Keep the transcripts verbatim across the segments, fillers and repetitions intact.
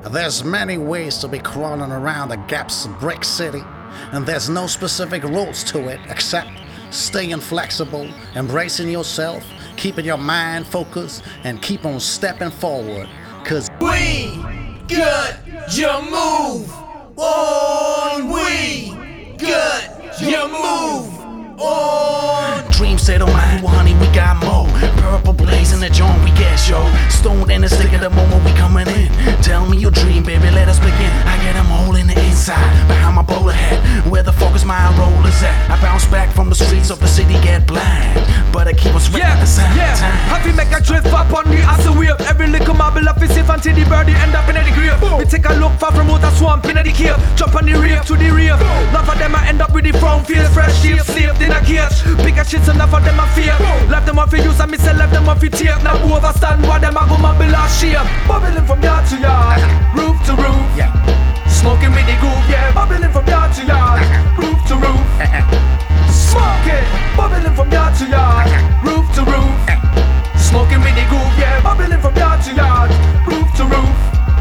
There's many ways to be crawling around the gaps of Brick City, and there's no specific rules to it except staying flexible, embracing yourself, keeping your mind focused, and keep on stepping forward. Cause we got your move on, we got your move on. Dreams say don't mind, well, honey, we got more. Purple blaze in the joint, we get show. Stoned in the stick of the moment we coming in. Tell me your dream, baby, let us begin. I get them all in the inside, behind my bowler hat. Where the fuck is my roll is at? I bounce back from the streets of the city, get blind, but I keep on swinging yeah, at the same yeah. time. Happy make a drift up on the acid wave. Every little marble up is safe until the birdie end up in the grave. We take a look far from out a swamp in the cave. Jump on the rave to the rave. None of them I end up with the frown face. Fresh shape, saved in a cage. Bigger shits enough of them I fear. Left them off for use and me say left them off for tape. Now who overstand what them I go marble last shape. Bubbling from yard to yard, roof to roof. Yeah. Smoking with the groove, yeah. Bubbling from yard to yard, roof to roof. Smoking, bubbling from yard to yard, roof to roof. Smoking with the groove, yeah. Bubbling from yard to yard, roof to roof.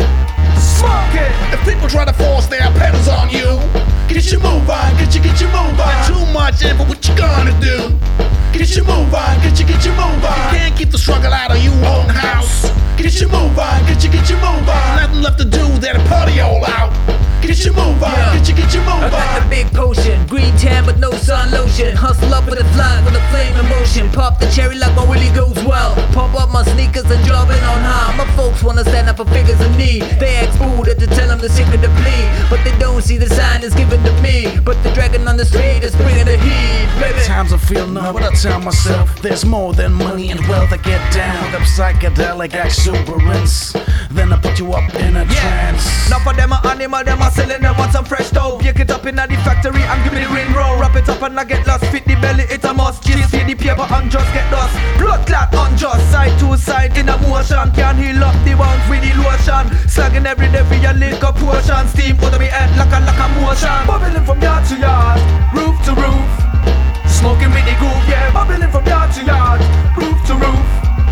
Smoking. If people try to force their pedals on you, get your move on, get you, get your move on. Too much info, what you gonna do? Get your move on, get you, get your move on. You can't keep the struggle out of you own house. Get your move on, get you, get your move on. Nothing left to do, then a party all out. Get your move on, Yeah. get you, get your move I got the on. big potion, green tan but no sun lotion. Hustle up with a fly with a flame in motion. Pop the cherry like my willy goes well. Pop up my sneakers and jumping on high. My folks wanna stand up for figures of need. They ask Buddha to tell them the secret to bleed, but they don't see the sign that's given to me. But the dragon on the street is bringing the heat, baby. Times I feel numb, but I tell myself there's more than money and wealth. I get down with the psychedelic exuberance, then I put you up in a trance. Now for them a animal, them a selling them want some fresh dough. Bake it up in the factory and give me the ring roll. Wrap it up and I get lost, fit the belly, it a must. Chase feed the paper and just get lost. Blood clot unjust, side to side in a motion. Can't heal up the wounds with the lotion. Slugging every day for your liquor portion. Steam out of me head like a, like a motion. Bubbling from yard to yard, roof to roof. Smoking with the groove, yeah. Bubbling from yard to yard, roof to roof.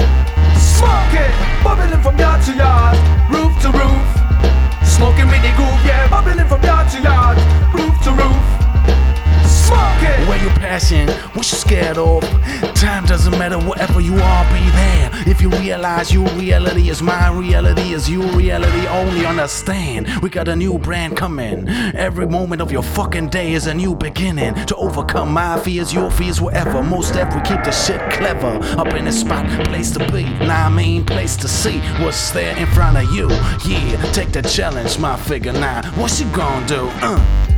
Smoking, bubbling from yard to yard, roof to roof. Smoking with the groove, yeah. Bubbling from yard to yard, roof to roof. Smoking. Where you passion, what you scared of? Time doesn't matter, wherever you are, be there. If you realize your reality is my reality, is your reality, only understand. We got a new brand coming. Every moment of your fucking day is a new beginning. To overcome my fears, your fears, wherever. Most step, we keep the shit clever. Up in the spot, place to be. Nah, I mean, place to see what's there in front of you. Yeah, take the challenge, my figure. Now, what you gonna do? Uh.